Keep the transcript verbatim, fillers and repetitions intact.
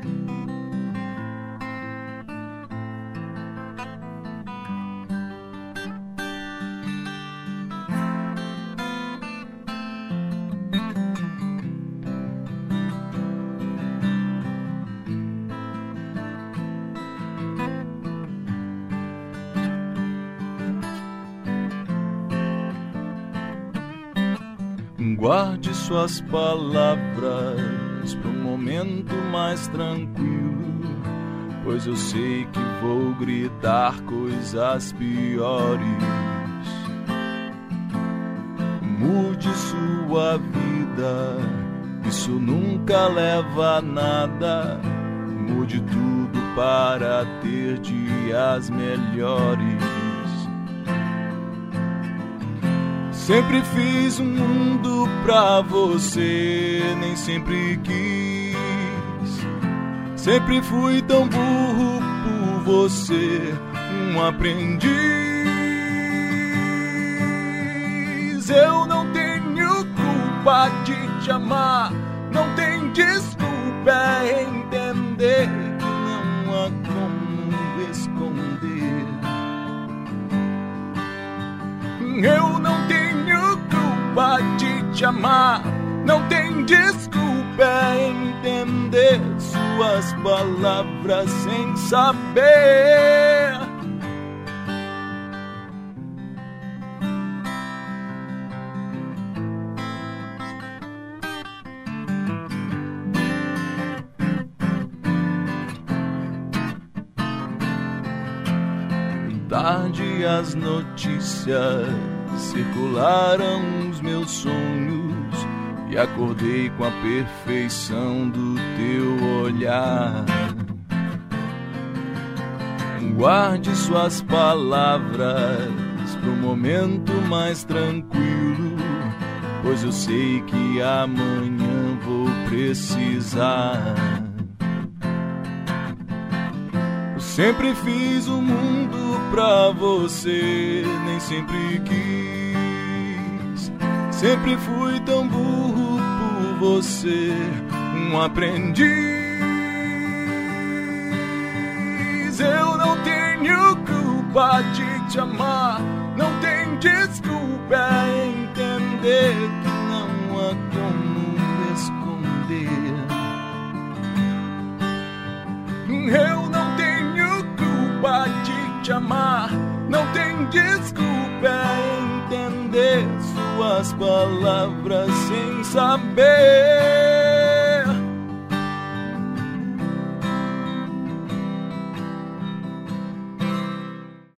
Guarde suas palavras para um momento mais tranquilo, pois eu sei que vou gritar coisas piores. Mude sua vida, isso nunca leva a nada. Mude tudo para ter dias melhores. Sempre fiz um mundo pra você, nem sempre quis. Sempre fui tão burro por você, um aprendiz. Eu não tenho culpa de te amar, não tem desculpa, é entender que não há como esconder. Eu não tenho culpa de te amar, não tem desculpa, é entender suas palavras sem saber. Tarde as notícias circularam os meus sonhos e acordei com a perfeição do teu olhar. Guarde suas palavras para um momento mais tranquilo, pois eu sei que amanhã vou precisar. Eu sempre fiz o mundo pra você, nem sempre quis. Sempre fui tão burro por você, um aprendiz. Eu não tenho culpa de te amar, não tem desculpa, é entender que não há como esconder. Eu não tenho culpa de te amar, não tem desculpa, é entender suas palavras sem saber.